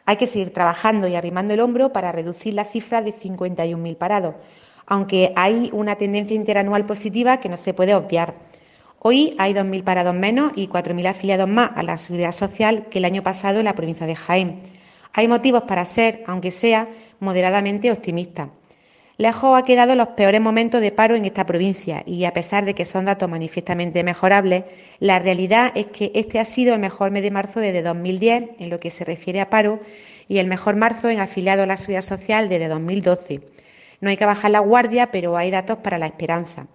Hay que seguir trabajando y arrimando el hombro para reducir la cifra de 51.000 parados, aunque hay una tendencia interanual positiva que no se puede obviar. Hoy hay 2.000 parados menos y 4.000 afiliados más a la Seguridad Social que el año pasado en la provincia de Jaén. Hay motivos para ser, aunque sea, moderadamente optimistas. Lejos ha quedado los peores momentos de paro en esta provincia y, a pesar de que son datos manifiestamente mejorables, la realidad es que este ha sido el mejor mes de marzo desde 2010 en lo que se refiere a paro y el mejor marzo en afiliados a la Seguridad Social desde 2012. No hay que bajar la guardia, pero hay datos para la esperanza.